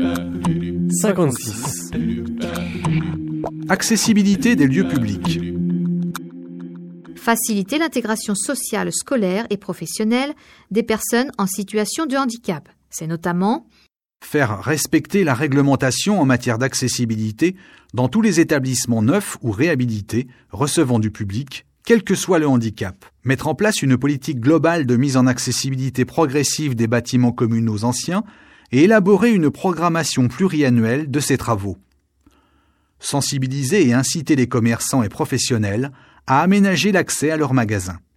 56. Accessibilité des lieux publics. Faciliter l'intégration sociale, scolaire et professionnelle des personnes en situation de handicap. C'est notamment Faire respecter la réglementation en matière d'accessibilité dans tous les établissements neufs ou réhabilités recevant du public, quel que soit le handicap. Mettre en place une politique globale de mise en accessibilité progressive des bâtiments communaux anciens et élaborer une programmation pluriannuelle de ces travaux. Sensibiliser et inciter les commerçants et professionnels à aménager l'accès à leurs magasins.